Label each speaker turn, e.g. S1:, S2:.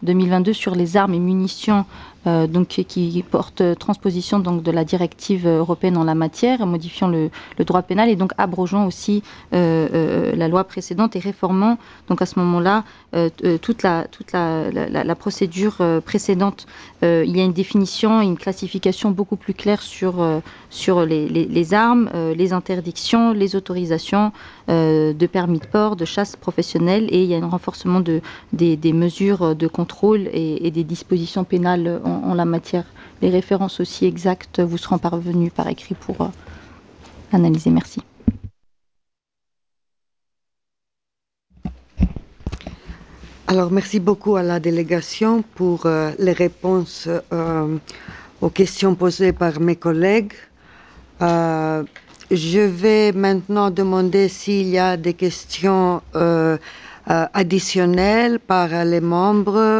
S1: 2022 sur les armes et munitions, donc qui porte transposition donc de la directive européenne en la matière, modifiant le droit pénal et donc abrogeant aussi la loi précédente et réformant donc à ce moment-là toute la procédure précédente. Il y a une définition et une classification beaucoup plus claire sur les armes, les interdictions, les autorisations de permis de port, de chasse professionnelle, et il y a un renforcement des mesures de contrôle et des dispositions pénales en la matière. Les références aussi exactes vous seront parvenues par écrit pour analyser. Merci.
S2: Alors, merci beaucoup à la délégation pour les réponses aux questions posées par mes collègues. Je vais maintenant demander s'il y a des questions additionnelles par les membres